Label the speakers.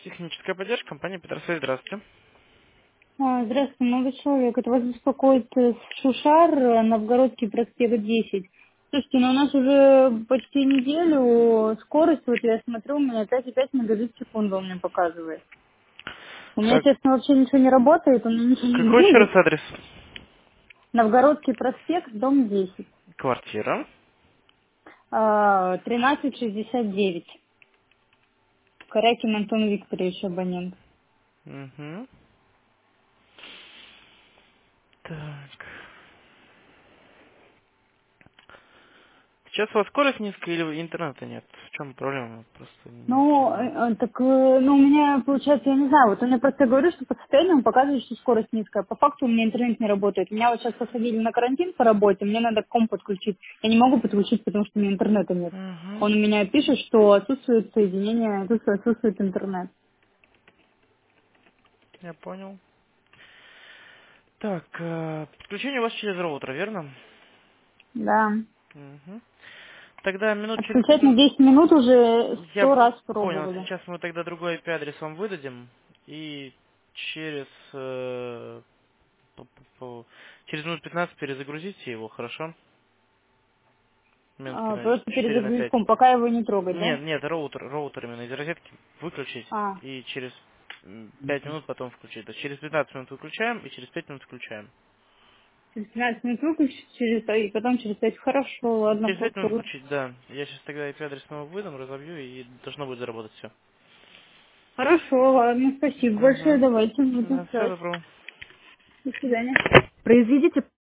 Speaker 1: Техническая поддержка, компания Петросвет, здравствуйте.
Speaker 2: Здравствуйте, молодой человек. Это вас беспокоит Шушар, Новгородский проспект 10. Слушайте, ну у нас уже почти неделю скорость, вот я смотрю, у меня 5,5 мегабит в секунду у меня показывает. У меня,
Speaker 1: Так,
Speaker 2: честно, вообще ничего не работает, у меня ничего не
Speaker 1: какой еще раз
Speaker 2: грузит.
Speaker 1: адрес?
Speaker 2: Новгородский проспект, дом 10.
Speaker 1: Квартира.
Speaker 2: 1369. Корякин Антон Викторович, абонент.
Speaker 1: Угу. Так. Сейчас у вас скорость низкая или интернета нет? В чем проблема? Просто не
Speaker 2: Ну,
Speaker 1: понимаю.
Speaker 2: ну, у меня, получается, я не знаю, вот он мне просто говорит, что по состоянию он показывает, что скорость низкая. По факту у меня интернет не работает. Меня вот сейчас посадили на карантин по работе, мне надо комп подключить. Я не могу подключить, потому что у меня интернета нет.
Speaker 1: Угу.
Speaker 2: Он у меня пишет, что отсутствует соединение, отсутствует интернет.
Speaker 1: Я понял. Так, подключение у вас через роутер, верно?
Speaker 2: Да.
Speaker 1: Угу. Тогда минут через
Speaker 2: Отключать на
Speaker 1: 15...
Speaker 2: 10 минут уже
Speaker 1: Я
Speaker 2: 100 раз
Speaker 1: понял.
Speaker 2: пробовали.
Speaker 1: Сейчас мы тогда другой IP-адрес вам выдадим. И через... через минут 15 перезагрузите его, хорошо? Минутки на
Speaker 2: Просто
Speaker 1: 4 на
Speaker 2: перезагрузить
Speaker 1: 5.
Speaker 2: комп, пока его не трогать, да?
Speaker 1: Нет, роутер именно из розетки выключить
Speaker 2: А,
Speaker 1: и через 5 минут потом включить. То есть через 15 минут выключаем и через 5 минут включаем.
Speaker 2: через 15 минут выключить, и потом через 5. Хорошо, ладно,
Speaker 1: Через 5 минут
Speaker 2: попробую.
Speaker 1: включить, да. Я сейчас тогда IP-адрес снова выдам, разобью и должно будет заработать все.
Speaker 2: Хорошо, ладно, спасибо большое,
Speaker 1: Угу.
Speaker 2: давайте, буду
Speaker 1: Да, всего
Speaker 2: ждать.
Speaker 1: доброго.
Speaker 2: До свидания. Произведите